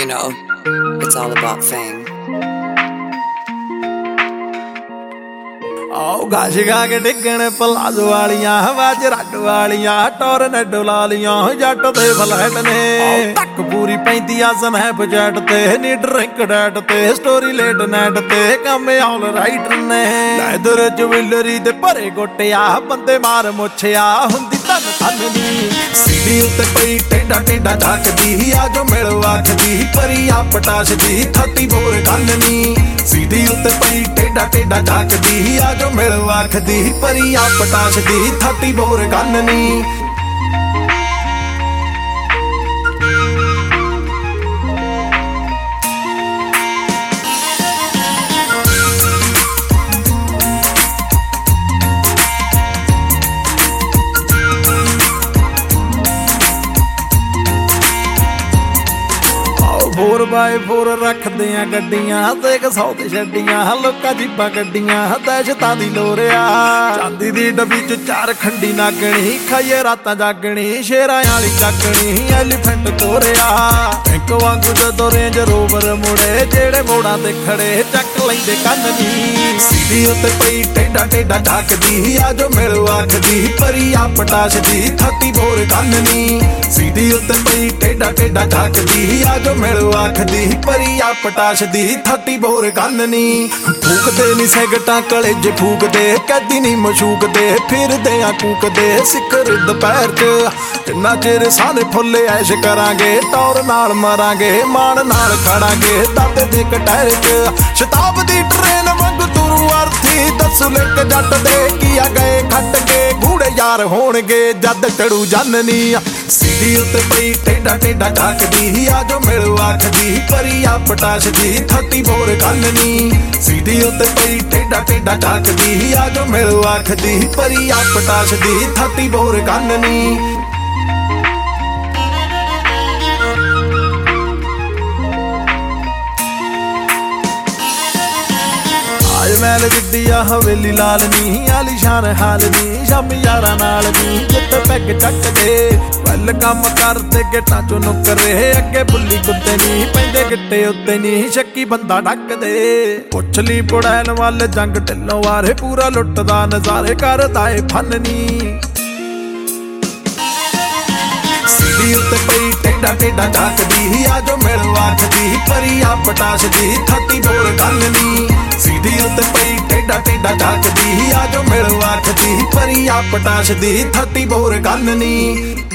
You know, it's all about fame. घास गा के डिगण पलाजो वालियां वाज रड वालियां टोरनेड लालियां जट दे फ्लैट ने तक पूरी पैंती स्नैप चैट ते नी ड्रिंक डैट ते स्टोरी लेट नैट ते कम ऑल राइट ने लैदर ज्वेलरी दे भरे गोटिया बंदे मार मुछिया हुंदी तन तन दी सीढ़ी उत्ते पई टेढ़ा टेढ़ा झाकदी आ जो मिल आखदी परिया पटाश दी 34 गन्नी सीढ़ी उत्ते पई टेढ़ा टेढ़ा झाकदी आ जो मिल आखदी परिया पटाश दी 34 गन्नी फोर बाय फोर रखदे आ गड्डियां ते 100 ते छड्डियां लोकां जीपां गड्डियां दहशतां दी लोरिया चांदी दी डब्बी च 4 खंडी नागणी खाइए रातां जागणी शेरां वाली चाकणी एलीफेंट तोरिया बैंक वांगू जदों रेंज रोवर मुड़े जेड़े मोड़ां ते खड़े चक लैंदे कन्नी सीढ़ी उत्ते पई टेढ़ा टेढ़ा झाकदी आ जो मिल आखदी परिया पटाश दी 34 गन्नी सीढ़ी उत्ते पई टेढ़ा टेढ़ा झाकदी आ जो मिल आखदी परिया पटाश दी 34 गन्नी फूकदे नी सिगटां कलेजे फूकदे कैदी नी मशूकदे फिरदे आ कूकदे सिखर दुपहर च किन्ना चिर सारे फुੱਲੇ ऐश करांगे टौर नाल मरांगे मान नाल खड़ांगे दाते दे कटहर च शताब्दी ट्रेन वांगू तुरू अर्थी दसू लिक जट दे किया गए खट के गूड़े यार होणगे जद टड़ू जाननी सीढ़ी उत्ते पई टेढ़ा टेढ़ा झाकदी आ जो मिल आखदी परिया पटाश दी 34 गन्नी सीढ़ी उत्ते पई टेढ़ा टेढ़ा झाकदी आ जो मिल आखदी परिया पटाश दी 34 गन्नी महल जिद्दी आ हवेली लाल नी आलीशान हाल नी शामी यारा नाल नी जित पैग चक दे वल कम करते गेटां चों नुकरे अगे बुली कुत्ते नी पैंदे गिट्टे उत्ते नी शक्की बंदा ढक दे पुछ ली पुड़ैल वल जंग ढिल्लों वारे पूरा लुटदा नज़ारे करदा ए फन नी सीढ़ी उत्ते पई टेढ़ा टेढ़ा झाकदी आ जो मिल आखदी परिया पटाश दी 34 गन्नी सीढ़ी उत्ते पई टेढ़ा टेढ़ा झाकदी आ जो मिल आखदी परिया पटाश दी 34 गन्नी